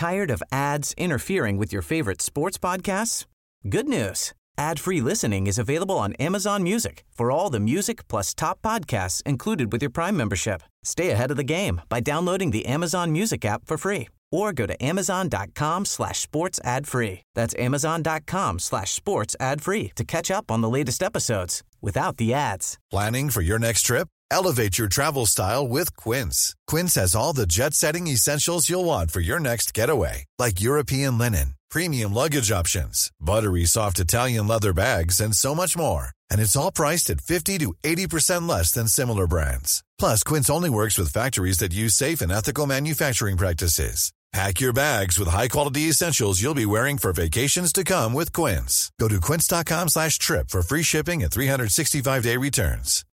Tired of ads interfering with your favorite sports podcasts? Good news. Ad-free listening is available on Amazon Music for all the music plus top podcasts included with your Prime membership. Stay ahead of the game by downloading the Amazon Music app for free or go to amazon.com/sports ad free. That's amazon.com/sports ad free to catch up on the latest episodes without the ads. Planning for your next trip? Elevate your travel style with Quince. Quince has all the jet-setting essentials you'll want for your next getaway, like European linen, premium luggage options, buttery soft Italian leather bags, and so much more. And it's all priced at 50 to 80% less than similar brands. Plus, Quince only works with factories that use safe and ethical manufacturing practices. Pack your bags with high-quality essentials you'll be wearing for vacations to come with Quince. Go to quince.com/trip for free shipping and 365-day returns.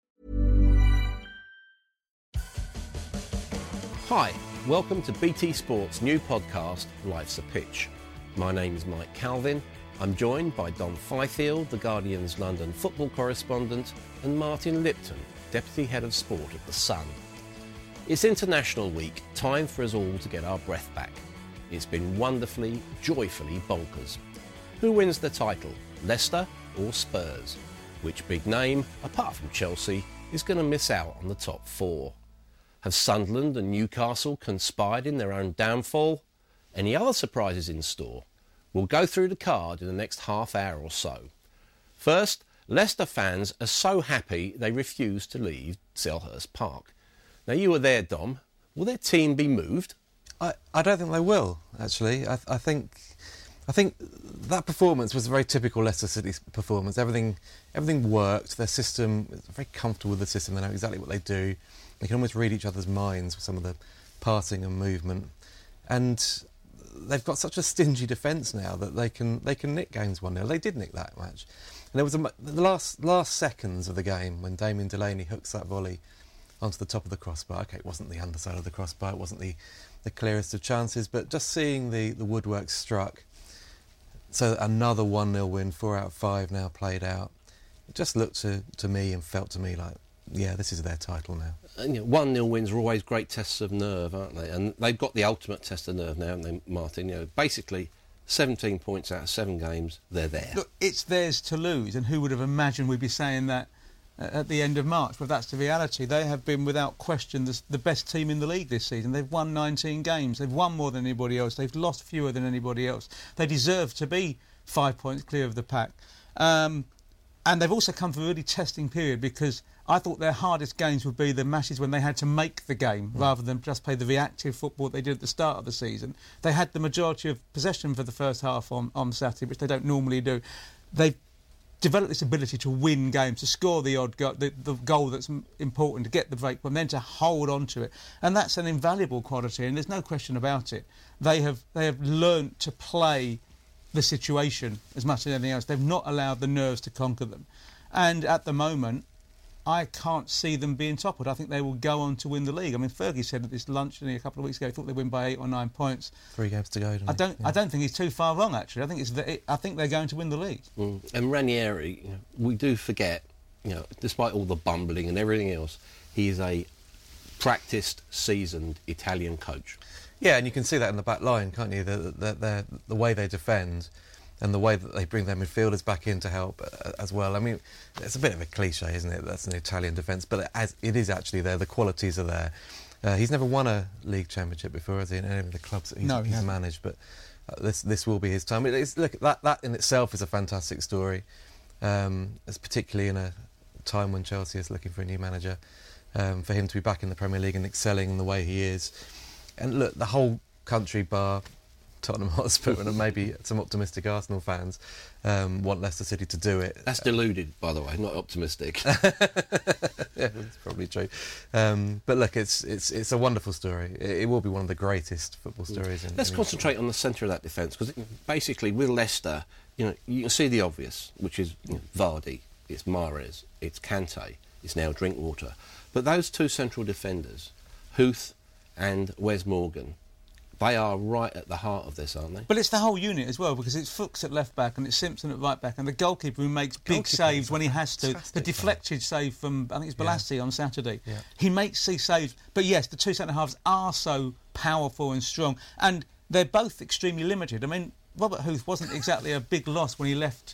Hi, welcome to BT Sports' new podcast, Life's a Pitch. My name is Mike Calvin. I'm joined by Dom Fifield, The Guardian's London football correspondent, and Martin Lipton, Deputy Head of Sport at The Sun. It's International Week, time for us all to get our breath back. It's been wonderfully, joyfully bonkers. Who wins the title, Leicester or Spurs? Which big name, apart from Chelsea, is going to miss out on the top four? Have Sunderland and Newcastle conspired in their own downfall? Any other surprises in store? We'll go through the card in the next half hour or so. First, Leicester fans are so happy they refuse to leave Selhurst Park. Now, you were there, Dom. Will their team be moved? I don't think they will, actually. I think that performance was a very typical Leicester City performance. Everything worked. Their system, very comfortable with the system. They know exactly what they do. They can almost read each other's minds with some of the passing and movement. And they've got such a stingy defence now that they can nick games 1-0. They did nick that match. And there was the last seconds of the game when Damien Delaney hooks that volley onto the top of the crossbar. OK, it wasn't the underside of the crossbar, it wasn't the clearest of chances, but just seeing the woodwork struck. So another 1-0 win, 4 out of 5 now played out. It just looked to me and felt to me like, yeah, this is their title now. And, 1-0 wins are always great tests of nerve, aren't they? And they've got the ultimate test of nerve now, haven't they, Martin? Basically, 17 points out of 7 games, they're there. Look, it's theirs to lose, and who would have imagined we'd be saying that at the end of March? But that's the reality. They have been, without question, the best team in the league this season. They've won 19 games. They've won more than anybody else. They've lost fewer than anybody else. They deserve to be 5 points clear of the pack. And they've also come from a really testing period, because I thought their hardest games would be the matches when they had to make the game rather than just play the reactive football they did at the start of the season. They had the majority of possession for the first half on Saturday, which they don't normally do. They've developed this ability to win games, to score the odd goal, the goal that's important, to get the break, but then to hold on to it. And that's an invaluable quality, and there's no question about it. They have learnt to play the situation as much as anything else. They've not allowed the nerves to conquer them. And at the moment, I can't see them being toppled. I think they will go on to win the league. I mean, Fergie said at this lunch a couple of weeks ago he thought they'd win by 8 or 9 points. 3 games to go. I don't think he's too far wrong, actually. I think they're going to win the league. And Ranieri, we do forget, despite all the bumbling and everything else, he is a practised, seasoned Italian coach. Yeah, and you can see that in the back line, can't you? The way they defend and the way that they bring their midfielders back in to help as well. I mean, it's a bit of a cliche, isn't it? That's an Italian defence, but it is actually there. The qualities are there. He's never won a league championship before, has he, in any of the clubs that he's managed, but this will be his time. Look, that in itself is a fantastic story. It's particularly in a time when Chelsea is looking for a new manager, for him to be back in the Premier League and excelling in the way he is. And look, the whole country, bar Tottenham Hotspur and maybe some optimistic Arsenal fans, want Leicester City to do it. That's deluded, by the way, not optimistic. Yeah, that's probably true. But look, it's a wonderful story. It will be one of the greatest football stories. Let's concentrate on the centre of that defence, because basically with Leicester, you can see the obvious, which is Vardy, it's Mahrez, it's Kante, it's now Drinkwater. But those two central defenders, Huth and Wes Morgan, they are right at the heart of this, aren't they? But it's the whole unit as well, because it's Fuchs at left back and it's Simpson at right back, and the goalkeeper who makes big saves when he has to. The deflected save from, I think it's Balassi on Saturday. Yeah. He makes these saves. But yes, the two centre halves are so powerful and strong. And they're both extremely limited. I mean, Robert Huth wasn't exactly a big loss when he left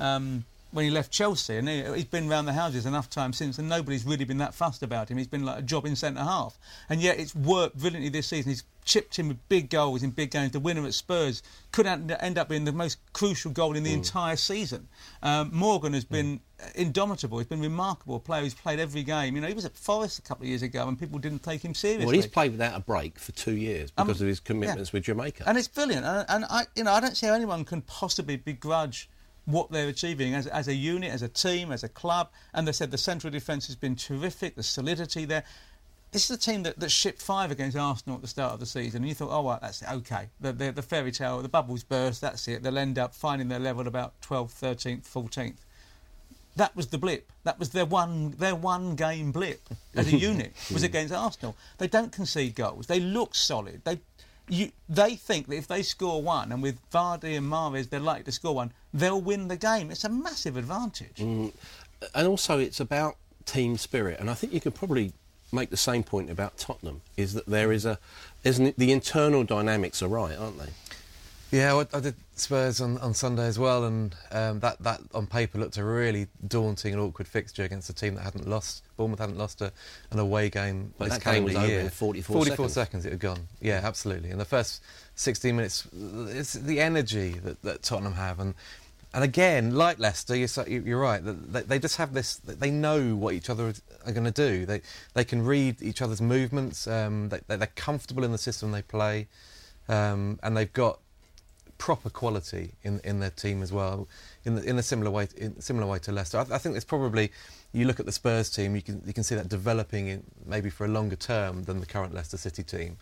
Chelsea, and he's been round the houses enough times since, and nobody's really been that fussed about him. He's been like a jobbing centre-half, and yet it's worked brilliantly this season. He's chipped in with big goals in big games. The winner at Spurs could end up being the most crucial goal in the entire season. Morgan has been indomitable. He's been remarkable. A player who's played every game. You know, he was at Forest a couple of years ago and people didn't take him seriously. Well, he's played without a break for 2 years because of his commitments with Jamaica. And it's brilliant. And I don't see how anyone can possibly begrudge what they're achieving as a unit, as a team, as a club. And they said the central defence has been terrific, the solidity there. This is a team that shipped 5 against Arsenal at the start of the season, and you thought, oh, right, that's it, OK. The fairy tale, the bubbles burst, that's it. They'll end up finding their level about 12th, 13th, 14th. That was the blip. That was their one game blip as a unit, was against Arsenal. They don't concede goals. They look solid. They think that if they score one, and with Vardy and Mahrez they're likely to score one, they'll win the game. It's a massive advantage. And also it's about team spirit, and I think you could probably make the same point about Tottenham, is that the internal dynamics are right, aren't they? Yeah, I did Spurs on Sunday as well, and that on paper looked a really daunting and awkward fixture against a team that hadn't lost. Bournemouth hadn't lost an away game this calendar year. That game was over in 44 seconds. It had gone. Yeah, absolutely. In the first 16 minutes, it's the energy that Tottenham have, and again, like Leicester, you're right. They just have this. They know what each other are going to do. They can read each other's movements. They're comfortable in the system they play, and they've got proper quality in their team as well, in a similar way to Leicester. I think it's probably, you look at the Spurs team, you can see that developing in maybe for a longer term than the current Leicester City team.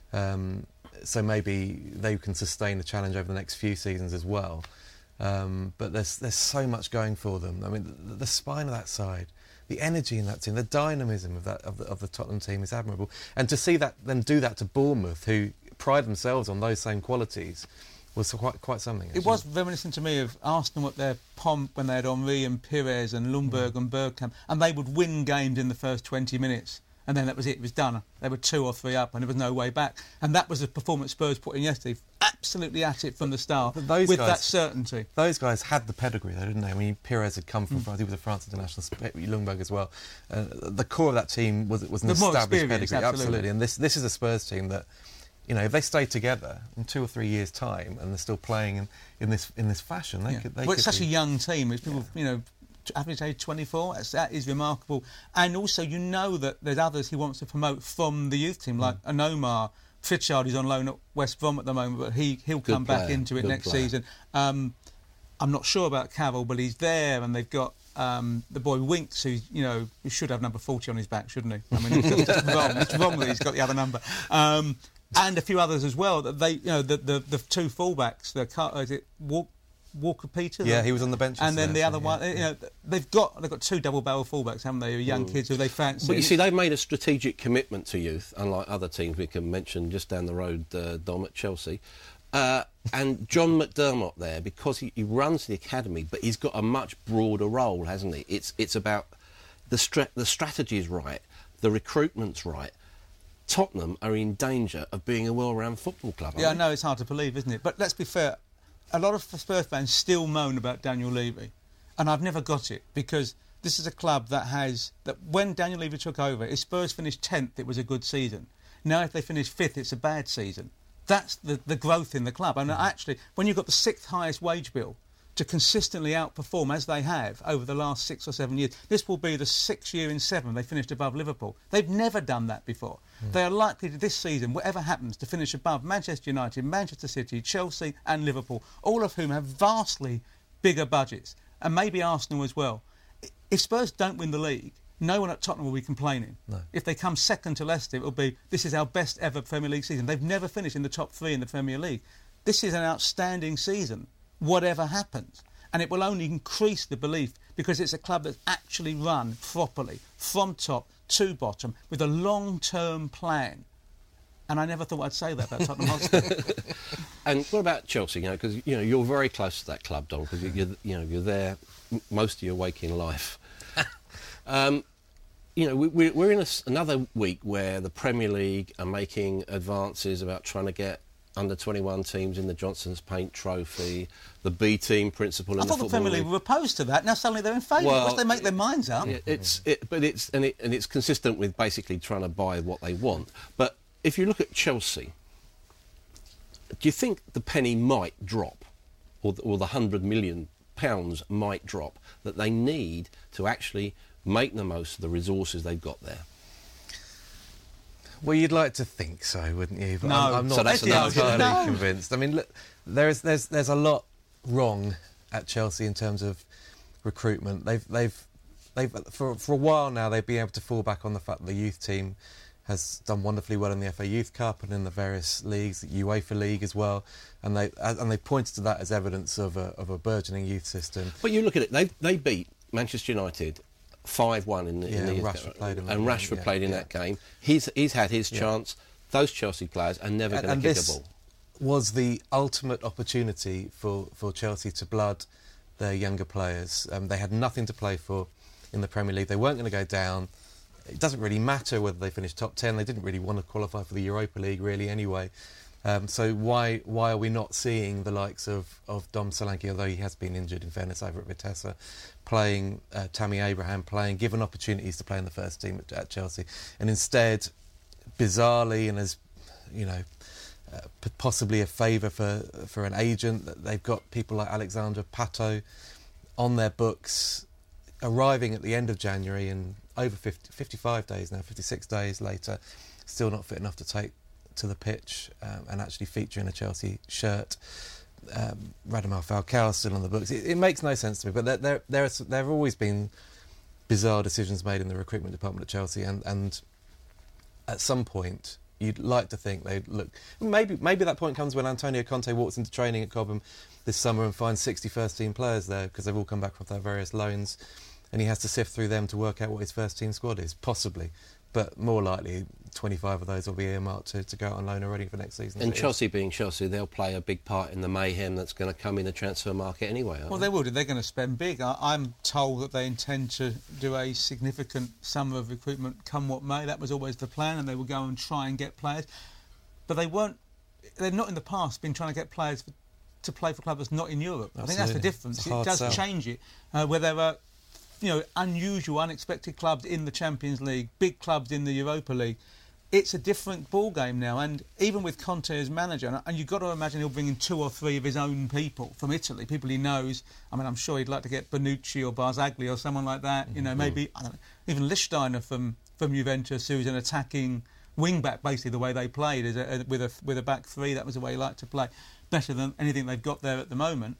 So maybe they can sustain the challenge over the next few seasons as well. But there's so much going for them. I mean, the spine of that side, the energy in that team, the dynamism of the Tottenham team is admirable. And to see that then do that to Bournemouth, who pride themselves on those same qualities, was quite something. Actually. It was reminiscent to me of Arsenal at their pomp when they had Henry and Pires and Ljungberg and Bergkamp, and they would win games in the first 20 minutes, and then that was it. It was done. They were 2 or 3 up, and there was no way back. And that was the performance Spurs put in yesterday. Absolutely at it from the start, with that certainty. Those guys had the pedigree, though, didn't they? I mean, Pires had come from France. He was a France international. Ljungberg as well. The core of that team was an established pedigree, absolutely. And this is a Spurs team that, you know, if they stay together in 2 or 3 years' time and they're still playing in this fashion, they could. Well, it's such a young team. It's people, you know, average age 24. That is remarkable. And also, you know that there's others he wants to promote from the youth team, like an Omar Pritchard, who's on loan at West Brom at the moment, but he'll come back into it next season. I'm not sure about Cavill, but he's there, and they've got the boy Winks, who, you know, he should have number 40 on his back, shouldn't he? I mean, it's wrong. It's wrong that he's got the other number. And a few others as well. That they, you know, the 2 fullbacks. Is it Walker Peters? Yeah, he was on the bench. And then the other one. You know, they've got 2 double-barrel fullbacks, haven't they? Young kids who they fancy. But you see, they've made a strategic commitment to youth, unlike other teams we can mention just down the road, Dom, at Chelsea. And John McDermott there, because he runs the academy, but he's got a much broader role, hasn't he? It's about the strategy is right, the recruitment's right. Tottenham are in danger of being a well-round football club. Yeah, I know, it's hard to believe, isn't it? But let's be fair, a lot of Spurs fans still moan about Daniel Levy, and I've never got it, because this is a club that when Daniel Levy took over, if Spurs finished 10th, it was a good season. Now, if they finish 5th, it's a bad season. That's the growth in the club. And actually, when you've got the 6th highest wage bill, to consistently outperform, as they have over the last 6 or 7 years. This will be the 6th year in 7 they finished above Liverpool. They've never done that before. They are likely to, this season, whatever happens, to finish above Manchester United, Manchester City, Chelsea and Liverpool, all of whom have vastly bigger budgets, and maybe Arsenal as well. If Spurs don't win the league, no one at Tottenham will be complaining. No. If they come second to Leicester, it will be, this is our best ever Premier League season. They've never finished in the top 3 in the Premier League. This is an outstanding season, whatever happens. And it will only increase the belief, because it's a club that's actually run properly, from top to bottom, with a long-term plan. And I never thought I'd say that about Tottenham Hotspur. And what about Chelsea? Because you're very close to that club, Don, because you're there most of your waking life. We're in another week where the Premier League are making advances about trying to get under-21 teams in the Johnson's Paint Trophy, the B team principle in I the thought the Football Premier League League. were opposed to that. Now suddenly they're in favour. Well, Once they make their minds up. It's consistent with basically trying to buy what they want. But if you look at Chelsea, do you think the penny might drop, or the £100 million might drop, that they need to actually make the most of the resources they've got there? Well, you'd like to think so, wouldn't you? But No. I'm not So that's entirely no. convinced. I mean, look, there's a lot wrong at Chelsea in terms of recruitment. They've for a while now they've been able to fall back on the fact that the youth team has done wonderfully well in the FA Youth Cup and in the various leagues, the UEFA League as well, and they pointed to that as evidence of a burgeoning youth system. But you look at it, they beat Manchester United 5-1 in the Rashford played in that and game, Rashford played in that game. He's had his chance. Those Chelsea players are never going to kick a ball. Was the ultimate opportunity for Chelsea to blood their younger players. They had nothing to play for in the Premier League. They weren't going to go down. It doesn't really matter whether they finished top 10. They didn't really want to qualify for the Europa League really anyway. So why are we not seeing the likes of Dom Solanke, although he has been injured in fairness over at Vitesse, playing Tammy Abraham, given opportunities to play in the first team at Chelsea, and instead, bizarrely and as you know, possibly a favour for an agent, that they've got people like Alexandre Pato on their books, arriving at the end of January and over 55 days now, 56 days later, still not fit enough to take to the pitch and actually feature in a Chelsea shirt. Radamel Falcao still on the books. It makes no sense to me, but there have always been bizarre decisions made in the recruitment department at Chelsea, and at some point you'd like to think they'd look. Maybe that point comes when Antonio Conte walks into training at Cobham this summer and finds 60 first-team players there because they've all come back from their various loans, and he has to sift through them to work out what his first-team squad is, possibly. But more likely, 25 of those will be earmarked to go out on loan already for next season. And Chelsea being Chelsea, they'll play a big part in the mayhem that's going to come in the transfer market anyway. Well, they will do. They're going to spend big. I'm told that they intend to do a significant summer of recruitment come what may. That was always the plan, and they will go and try and get players. But they've not in the past been trying to get players to play for clubs not in Europe. Absolutely. I think that's the difference. It does sell. change it. Where there are unusual, unexpected clubs in the Champions League, big clubs in the Europa League. It's a different ball game now, and even with Conte as manager, and you've got to imagine he'll bring in 2 or 3 of his own people from Italy, people he knows. I mean, I'm sure he'd like to get Bonucci or Barzagli or someone like that. Maybe I don't know, even Lichtsteiner from Juventus, who's an attacking wing-back, basically the way they played with a back three. That was the way he liked to play, better than anything they've got there at the moment.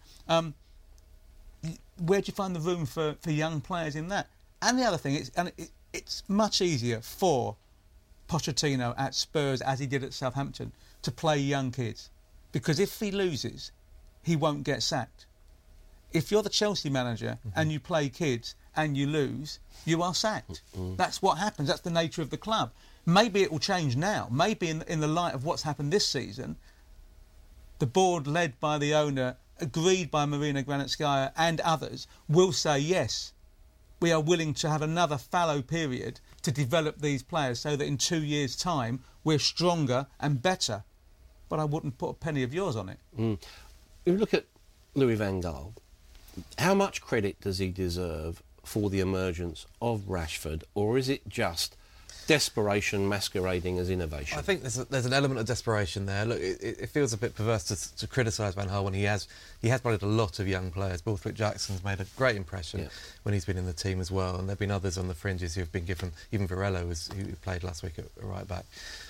Where do you find the room for young players in that? And the other thing, it's much easier for Pochettino at Spurs, as he did at Southampton, to play young kids. Because if he loses, he won't get sacked. If you're the Chelsea manager and you play kids and you lose, you are sacked. That's what happens. That's the nature of the club. Maybe it will change now. Maybe in the light of what's happened this season, the board, led by the owner, agreed by Marina Granitskaya and others, will say, yes, we are willing to have another fallow period to develop these players so that in 2 years' time we're stronger and better. But I wouldn't put a penny of yours on it. If you look at Louis van Gaal, how much credit does he deserve for the emergence of Rashford, or is it just desperation masquerading as innovation? I think there's an element of desperation there. Look, it feels a bit perverse to criticise Van Gaal when he has played a lot of young players. Borthwick Jackson's made a great impression when he's been in the team as well, and there've been others on the fringes who have been given. Even Varela who played last week at right back.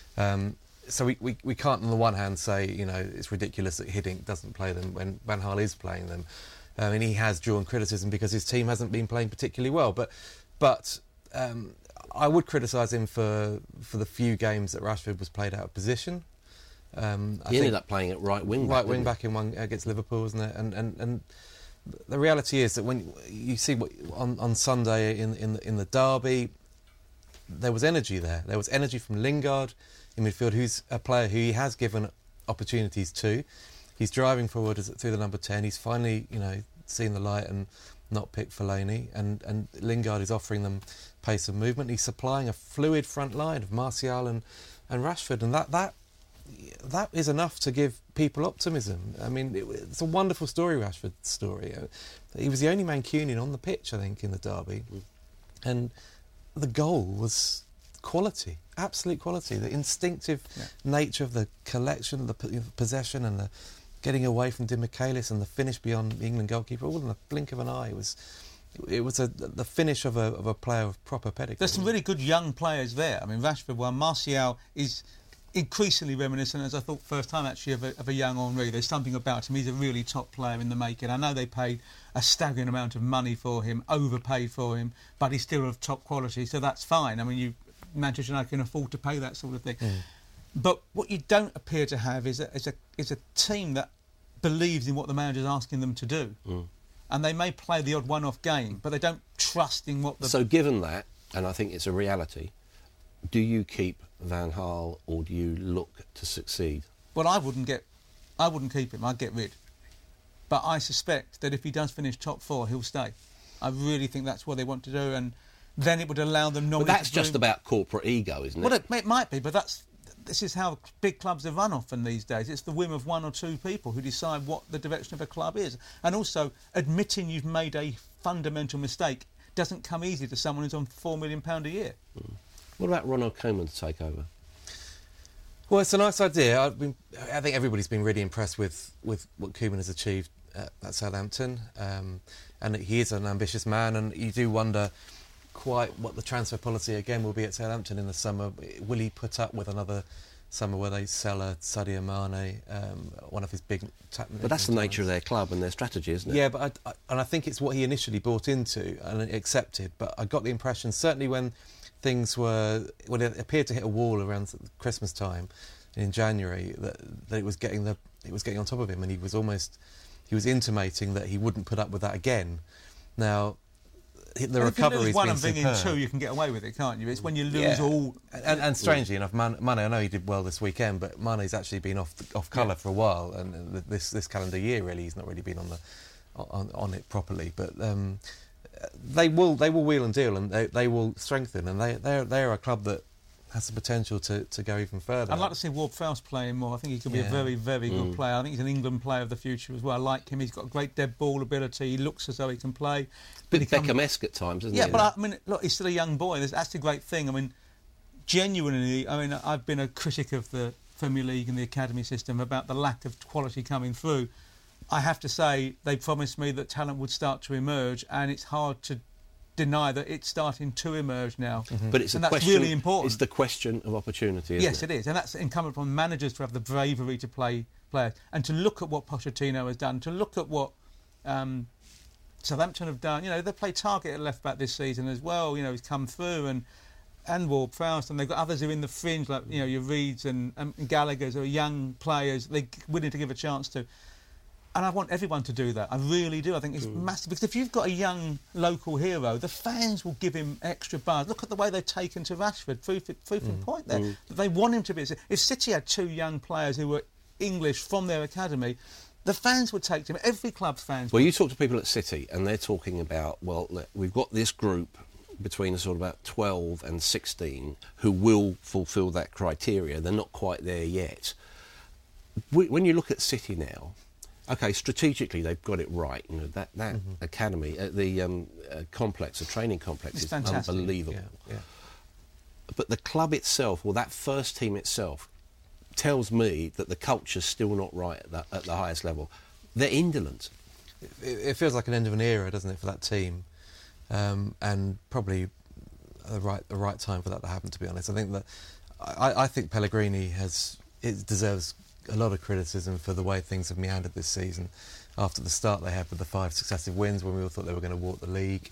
So we can't on the one hand say it's ridiculous that Hiddink doesn't play them when Van Gaal is playing them. I mean, he has drawn criticism because his team hasn't been playing particularly well, but I would criticise him for the few games that Rashford was played out of position. He ended up playing at right wing back. Right wing back in one against Liverpool, wasn't it? And the reality is that when you see what on Sunday in the derby, there was energy there. There was energy from Lingard in midfield, who's a player who he has given opportunities to. He's driving forward through the number 10. He's finally seen the light and not picked Fellaini, and Lingard is offering them pace and movement. He's supplying a fluid front line of Martial and Rashford, and that is enough to give people optimism. I mean, it's a wonderful story, Rashford's story. He was the only Mancunian on the pitch, I think, in the derby. And the goal was quality, absolute quality. The instinctive nature of the collection, the possession and the getting away from Demichelis and the finish beyond the England goalkeeper, all in the blink of an eye. It was the finish of a player of proper pedigree. There's some really good young players there. I mean, Rashford won. Martial is increasingly reminiscent, as I thought first time actually, of a young Henry. There's something about him. He's a really top player in the making. I know they paid a staggering amount of money for him, overpaid for him, but he's still of top quality, so that's fine. I mean, Manchester United can afford to pay that sort of thing. But what you don't appear to have is a team that believes in what the manager's asking them to do. And they may play the odd one-off game, but they don't trust in what the... So given that, and I think it's a reality, do you keep Van Gaal or do you look to succeed? Well, I wouldn't keep him. I'd get rid. But I suspect that if he does finish top 4, he'll stay. I really think that's what they want to do, and then it would allow them... But that's just about corporate ego, isn't it? Well, it might be, but this is how big clubs are run often these days. It's the whim of one or two people who decide what the direction of a club is. And also, admitting you've made a fundamental mistake doesn't come easy to someone who's on £4 million a year. What about Ronald Koeman to take over? Well, it's a nice idea. I think everybody's been really impressed with what Koeman has achieved at Southampton. And he is an ambitious man, and you do wonder quite what the transfer policy again will be at Southampton in the summer. Will he put up with another summer where they sell a Sadio Mane, one of his big... But that's the nature of their club and their strategy, isn't it? Yeah, but I think it's what he initially bought into and accepted. But I got the impression, certainly when it appeared to hit a wall around Christmas time in January, that it was getting on top of him, and he was intimating that he wouldn't put up with that again. Now, the recovery's been superb. If you lose one and bring in two, you can get away with it, can't you? It's when you lose all... And strangely enough, Mane, I know he did well this weekend, but Mane's actually been off colour for a while, and this calendar year, really, he's not really been on it properly. But they will wheel and deal, and they will strengthen, and they're a club that has the potential to go even further. I'd like to see Ward-Prowse playing more. I think he could be a very, very good player. I think he's an England player of the future as well. I like him. He's got great dead ball ability. He looks as though he can play. Bit Beckham-esque at times, isn't he? Yeah, but I mean, look, he's still a young boy. That's the great thing. I mean, genuinely, I've been a critic of the Premier League and the academy system about the lack of quality coming through. I have to say, they promised me that talent would start to emerge, and it's hard to deny that it's starting to emerge now. But it's that's really important. It's the question of opportunity, isn't it? Yes, it is. And that's incumbent upon managers to have the bravery to play players and to look at what Pochettino has done, to look at what Southampton have done. You know, they played Targett at left-back this season as well. You know, he's come through, and Ward-Prowse, and they've got others who are in the fringe, like, you know, your Reeds and Gallagher's, who are young players they're willing to give a chance to. And I want everyone to do that. I really do. I think it's massive. Because if you've got a young local hero, the fans will give him extra buzz. Look at the way they've taken to Rashford. Proof in point there. That they want him to be. If City had two young players who were English from their academy, the fans would take to him. Every club's fans. Well, you talk to people at City, and they're talking about, well, look, we've got this group between sort of about 12 and 16 who will fulfil that criteria. They're not quite there yet. When you look at City now, OK, strategically they've got it right. You know, that academy, the complex, the training complex is fantastic. Unbelievable. Yeah. But the club itself, or that first team itself, tells me that the culture's still not right at the highest level. They're indolent. It feels like an end of an era, doesn't it, for that team? And probably the right time for that to happen, to be honest. I think that I think Pellegrini deserves a lot of criticism for the way things have meandered this season. After the start they had with the 5 successive wins, when we all thought they were going to walk the league,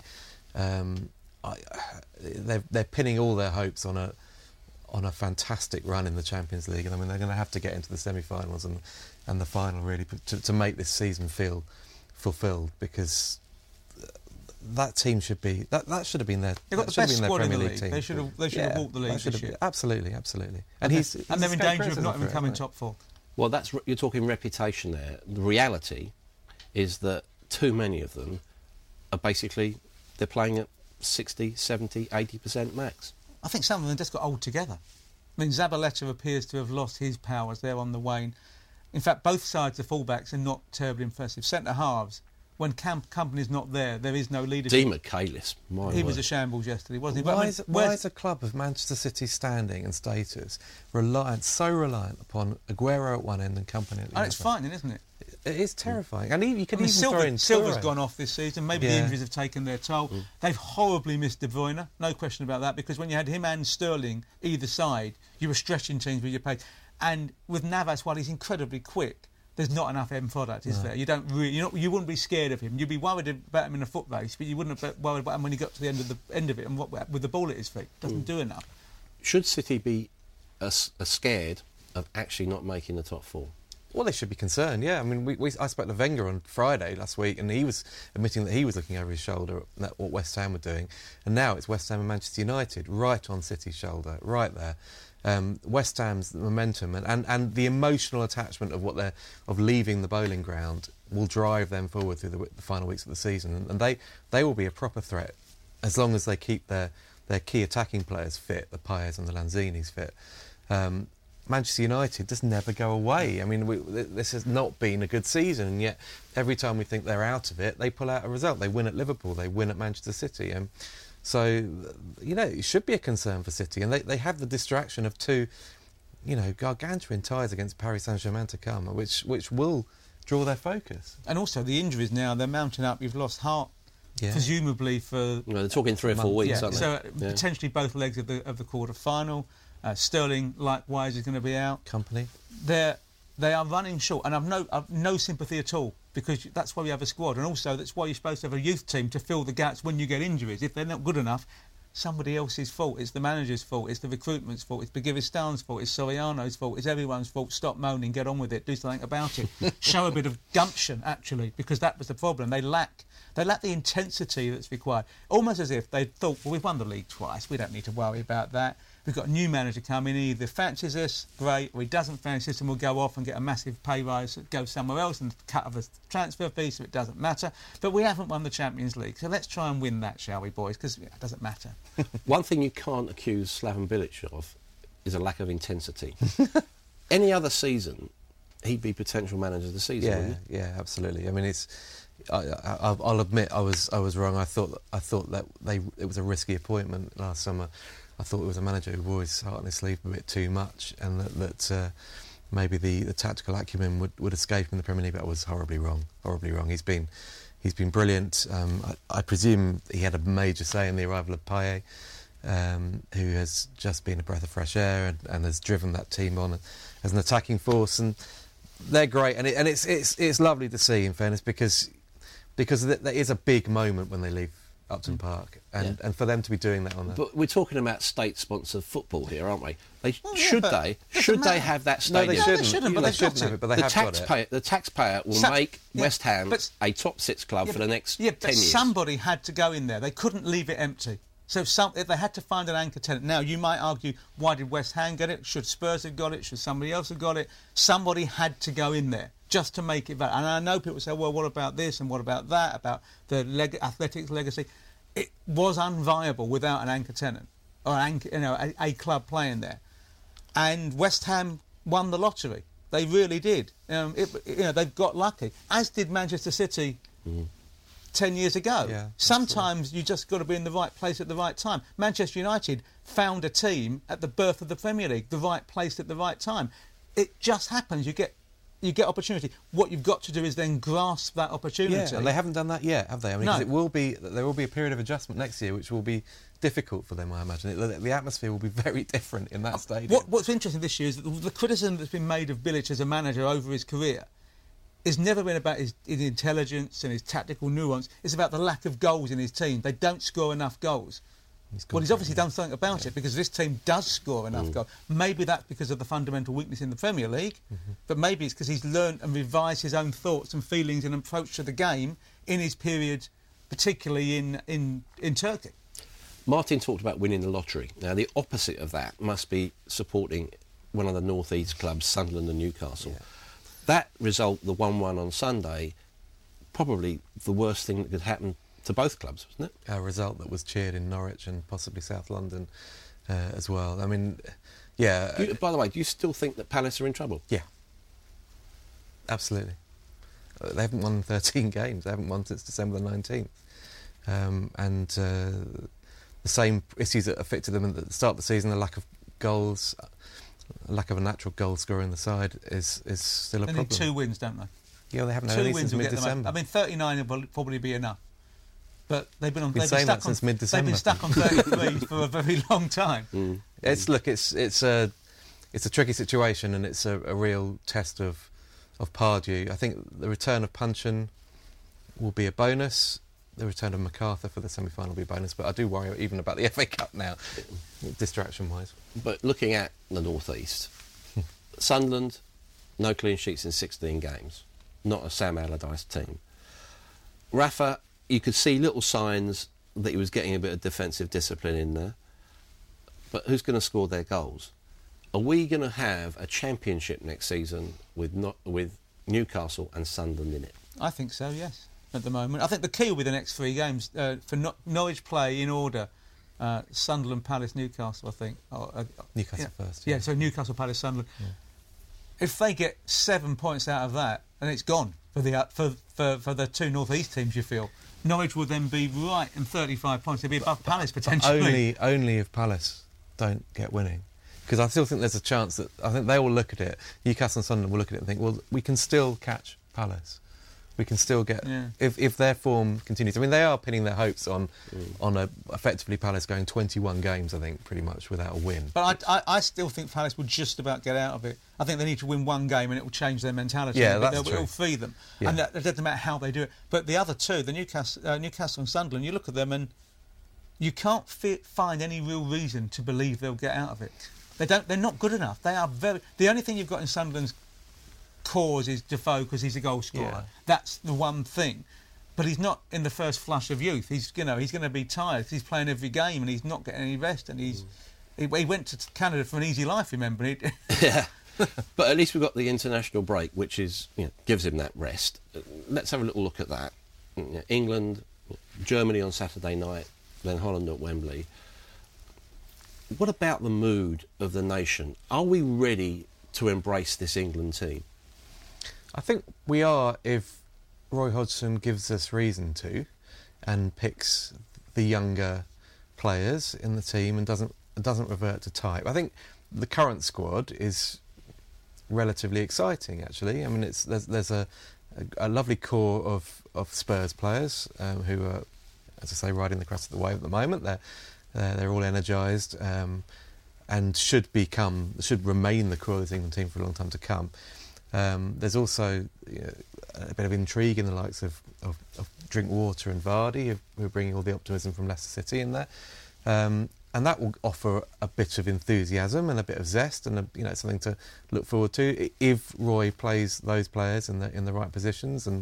they're pinning all their hopes on a fantastic run in the Champions League, and I mean they're going to have to get into the semi-finals and the final really to make this season feel fulfilled, because that team should have been their. They've got the best squad in the league. They should have walked the league this year. Absolutely. And they're in danger of not even coming top 4. Well, you're talking reputation there. The reality is that too many of them are basically, they're playing at 60, 70, 80% max. I think some of them just got old together. I mean, Zabaleta appears to have lost his powers. They're on the wane. In fact, both sides of fullbacks are not terribly impressive. Centre halves, when Company's not there, there is no leadership. Dean McAlis, he was a shambles yesterday, wasn't he? Why is a club of Manchester City's standing and status so reliant upon Aguero at one end and Company at the other? It's frightening, isn't it? It is terrifying. And you can even throw in Silva's gone off this season. Maybe the injuries have taken their toll. They've horribly missed De Bruyne, no question about that, because when you had him and Sterling either side, you were stretching teams with your pace. And with Navas, while he's incredibly quick, there's not enough end product, is there? You you wouldn't be scared of him. You'd be worried about him in a foot race, but you wouldn't be worried about him when he got to the end of it and with the ball at his feet. Doesn't do enough. Should City be scared of actually not making the top four? Well, they should be concerned, yeah. I mean, I spoke to Wenger on Friday last week, and he was admitting that he was looking over his shoulder at what West Ham were doing. And now it's West Ham and Manchester United right on City's shoulder, right there. West Ham's momentum and the emotional attachment of leaving the bowling ground will drive them forward through the final weeks of the season, and they will be a proper threat as long as they keep their key attacking players fit, the Payets and the Lanzinis fit. Manchester United just never go away. I mean, this has not been a good season, and yet every time we think they're out of it, they pull out a result. They win at Liverpool, they win at Manchester City. So, it should be a concern for City. And they have the distraction of two, gargantuan ties against Paris Saint-Germain to come, which will draw their focus. And also the injuries now, they're mounting up. You've lost Hart, presumably for... Well, they're talking 3 or 4 weeks, aren't they? So potentially both legs of the quarter-final. Sterling, likewise, is going to be out. Company. They are running short, and I've no sympathy at all, because that's why we have a squad, and also that's why you're supposed to have a youth team to fill the gaps when you get injuries. If they're not good enough, somebody else's fault. It's the manager's fault, it's the recruitment's fault, it's Begivistan's fault, it's Soriano's fault, it's everyone's fault. Stop moaning, get on with it, do something about it. Show a bit of gumption, actually, because that was the problem. They lack the intensity that's required. Almost as if they thought, well, we've won the league twice, we don't need to worry about that. We've got a new manager coming, he either fancies us, great, or he doesn't fancy us and we'll go off and get a massive pay rise, go somewhere else and cut off a transfer fee, so it doesn't matter. But we haven't won the Champions League, so let's try and win that, shall we, boys? Because it doesn't matter. One thing you can't accuse Slaven Bilic of is a lack of intensity. Any other season, he'd be potential manager of the season, wouldn't he? Yeah, absolutely. I mean, I'll admit I was wrong. I thought that it was a risky appointment last summer. I thought it was a manager who wore his heart on his sleeve a bit too much, and that maybe the tactical acumen would escape him in the Premier League. But I was horribly wrong. He's been brilliant. I presume he had a major say in the arrival of Payet, who has just been a breath of fresh air and has driven that team on as an attacking force. And they're great, and it's lovely to see, in fairness, because there is a big moment when they leave Upton Park, and for them to be doing that on the... But we're talking about state-sponsored football here, aren't we? Should they have that stadium? No, they shouldn't. But they shouldn't have it. But they have got it. The taxpayer will make West Ham a top 6 club for the next 10 years. Somebody had to go in there. They couldn't leave it empty. So they had to find an anchor tenant. Now, you might argue, why did West Ham get it? Should Spurs have got it? Should somebody else have got it? Somebody had to go in there just to make it valid. And I know people say, well, what about this and what about that, about the athletics legacy? It was unviable without an anchor tenant or a club playing there. And West Ham won the lottery. They really did. They've got lucky, as did Manchester City 10 years ago. Yeah, sometimes you just got to be in the right place at the right time. Manchester United found a team at the birth of the Premier League, the right place at the right time. It just happens. You get opportunity. What you've got to do is then grasp that opportunity. Yeah, and they haven't done that yet, have they? I mean, no. There will be a period of adjustment next year, which will be difficult for them, I imagine. The atmosphere will be very different in that stadium. What's interesting this year is that the criticism that's been made of Bilic as a manager over his career has never been about his intelligence and his tactical nuance. It's about the lack of goals in his team. They don't score enough goals. He's obviously done something about it, because this team does score enough goals. Maybe that's because of the fundamental weakness in the Premier League, but maybe it's because he's learned and revised his own thoughts and feelings and approach to the game in his period, particularly in Turkey. Martin talked about winning the lottery. Now, the opposite of that must be supporting one of the North East clubs, Sunderland and Newcastle. Yeah. That result, the 1-1 on Sunday, probably the worst thing that could happen to both clubs, wasn't it? A result that was cheered in Norwich and possibly South London as well. I mean, Yeah. By the way, do you still think that Palace are in trouble? Yeah. Absolutely. They haven't won 13 games. They haven't won since December the 19th. The same issues that affected them at the start of the season, the lack of goals, lack of a natural goal scorer in the side is still a problem. They need 2 wins, don't they? Yeah, they haven't had 2 any wins since will get them mid-December. out. I mean, 39 will probably be enough. But they've been stuck since mid-December. They've been stuck on 33 for a very long time. It's a tricky situation, and it's a real test of Pardew. I think the return of Puncheon will be a bonus. The return of MacArthur for the semi-final will be a bonus, but I do worry even about the FA Cup now, distraction-wise. But looking at the North East, Sunderland, no clean sheets in 16 games. Not a Sam Allardyce team. Rafa, you could see little signs that he was getting a bit of defensive discipline in there. But who's going to score their goals? Are we going to have a championship next season with Newcastle and Sunderland in it? I think so, yes, at the moment. I think the key will be the next 3 games. For Norwich play in order. Sunderland, Palace, Newcastle, I think. Newcastle first. Yeah, so Newcastle, Palace, Sunderland. Yeah. If they get 7 points out of that, then it's gone for the 2 North East teams, you feel. Norwich will then be right in 35 points. They'll be above Palace, potentially. Only if Palace don't get winning. Because I still think there's a chance that... I think they will look at it. Newcastle and Sunderland will look at it and think, well, we can still catch Palace. We can still get... Yeah. If their form continues... I mean, they are pinning their hopes on effectively Palace going 21 games, I think, pretty much, without a win. But I still think Palace will just about get out of it. I think they need to win 1 game and it will change their mentality. Yeah, that's true. It will free them. Yeah. And it doesn't matter how they do it. But the other 2, the Newcastle and Sunderland, you look at them and you can't find any real reason to believe they'll get out of it. They're not good enough. They are very... The only thing you've got in Sunderland's cause is Defoe because he's a goal scorer. Yeah. That's the one thing. But he's not in the first flush of youth. He's going to be tired. He's playing every game and he's not getting any rest. And he went to Canada for an easy life, remember? Yeah. But at least we've got the international break, which gives him that rest. Let's have a little look at that. England, Germany on Saturday night, then Holland at Wembley. What about the mood of the nation? Are we ready to embrace this England team? I think we are if Roy Hodgson gives us reason to and picks the younger players in the team and doesn't revert to type. I think the current squad is relatively exciting, actually. I mean, there's a lovely core of Spurs players who are, as I say, riding the crest of the wave at the moment. They're all energised and should remain the core of this England team for a long time to come. There's also a bit of intrigue in the likes of Drinkwater and Vardy, who are bringing all the optimism from Leicester City in there, and that will offer a bit of enthusiasm and a bit of zest and something to look forward to if Roy plays those players in the right positions, and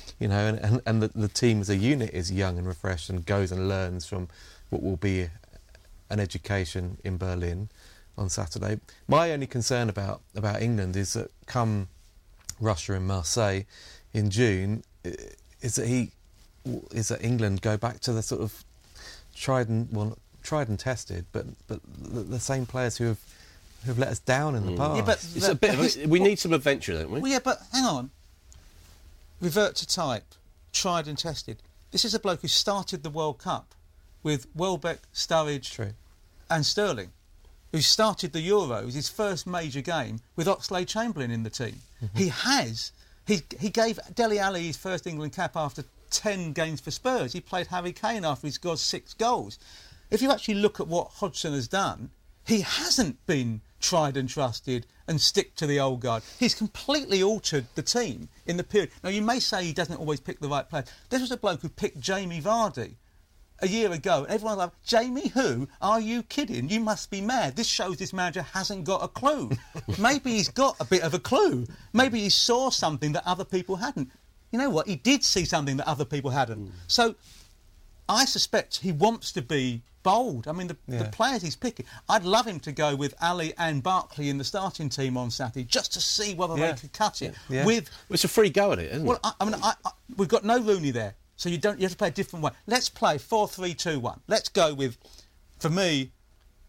the team as a unit is young and refreshed and goes and learns from what will be an education in Berlin on Saturday. My only concern about England is that come Russia and Marseille in June, is that England go back to the sort of tried and tested, but the same players who have let us down in the past. Yeah, but it's a bit we need some adventure, don't we? Well, yeah, but hang on. Revert to type, tried and tested. This is a bloke who started the World Cup with Welbeck, Sturridge and Sterling, who started the Euros, his first major game, with Oxlade-Chamberlain in the team. Mm-hmm. He gave Dele Alli his first England cap after 10 games for Spurs. He played Harry Kane after he scored 6 goals. If you actually look at what Hodgson has done, he hasn't been tried and trusted and stick to the old guard. He's completely altered the team in the period. Now, you may say he doesn't always pick the right players. This was a bloke who picked Jamie Vardy a year ago. Everyone's like, Jamie who? Are you kidding? You must be mad. This shows this manager hasn't got a clue. Maybe he's got a bit of a clue. Maybe he saw something that other people hadn't. You know what? He did see something that other people hadn't. So I suspect he wants to be bold. I mean, the players he's picking, I'd love him to go with Ali and Barkley in the starting team on Saturday just to see whether they could cut it. Yeah. It's a free go at it, isn't it? I mean, we've got no Rooney there, so you have to play a different way. Let's play 4-3-2-1. Let's go with, for me,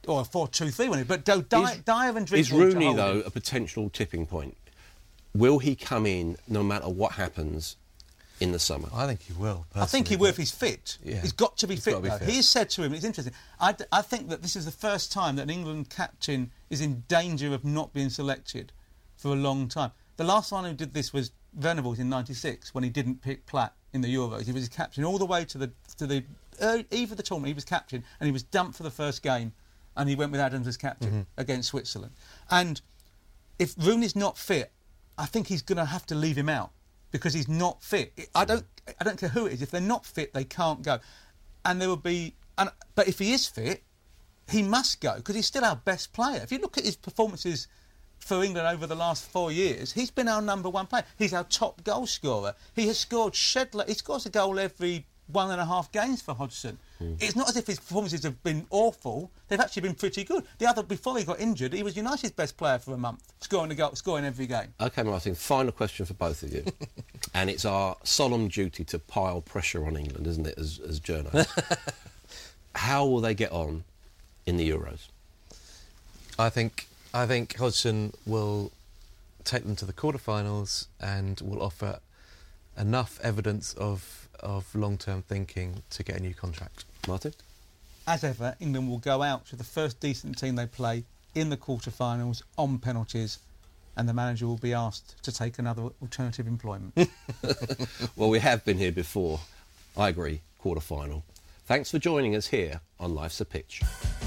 or a 4-2-3 winner, but dive and drink. Is Rooney, though, a potential tipping point? Will he come in no matter what happens in the summer? I think he will, personally. I think he will if he's fit. Yeah. He's got to be fit, got to be fit. He has said to him, it's interesting, I think that this is the first time that an England captain is in danger of not being selected for a long time. The last one who did this was Venables in '96 when he didn't pick Platt in the Euros. He was captain all the way to the eve of the tournament. He was captain and he was dumped for the first game and he went with Adams as captain against Switzerland. And if Rooney's not fit, I think he's going to have to leave him out because he's not fit. I don't care who it is. If they're not fit, they can't go. And there will be... But if he is fit, he must go because he's still our best player. If you look at his performances for England over the last 4 years, he's been our number one player. He's our top goal scorer. He has scored he scores a goal every 1.5 games for Hodgson. It's not as if his performances have been awful. They've actually been pretty good. Before he got injured, he was United's best player for a month, scoring every game. OK, Martin, final question for both of you. And it's our solemn duty to pile pressure on England, isn't it, as journalists? How will they get on in the Euros? I think Hodgson will take them to the quarterfinals and will offer enough evidence of long-term thinking to get a new contract. Martin? As ever, England will go out to the first decent team they play in the quarterfinals on penalties, and the manager will be asked to take another alternative employment. Well, we have been here before. I agree, quarter-final. Thanks for joining us here on Life's a Pitch.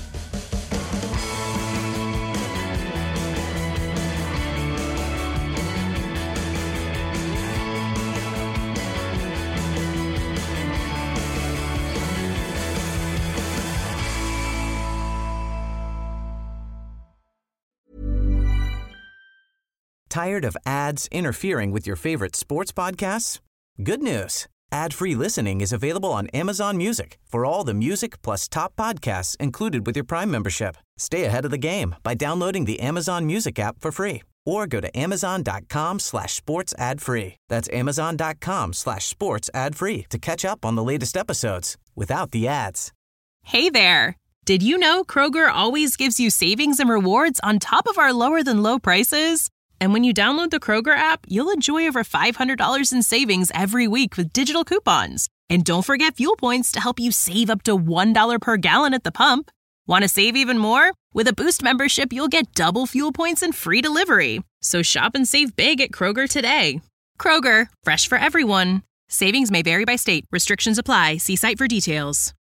Tired of ads interfering with your favorite sports podcasts? Good news. Ad-free listening is available on Amazon Music for all the music plus top podcasts included with your Prime membership. Stay ahead of the game by downloading the Amazon Music app for free or go to amazon.com/sports ad free. That's amazon.com/sports ad free to catch up on the latest episodes without the ads. Hey there. Did you know Kroger always gives you savings and rewards on top of our lower than low prices? And when you download the Kroger app, you'll enjoy over $500 in savings every week with digital coupons. And don't forget fuel points to help you save up to $1 per gallon at the pump. Want to save even more? With a Boost membership, you'll get double fuel points and free delivery. So shop and save big at Kroger today. Kroger, fresh for everyone. Savings may vary by state. Restrictions apply. See site for details.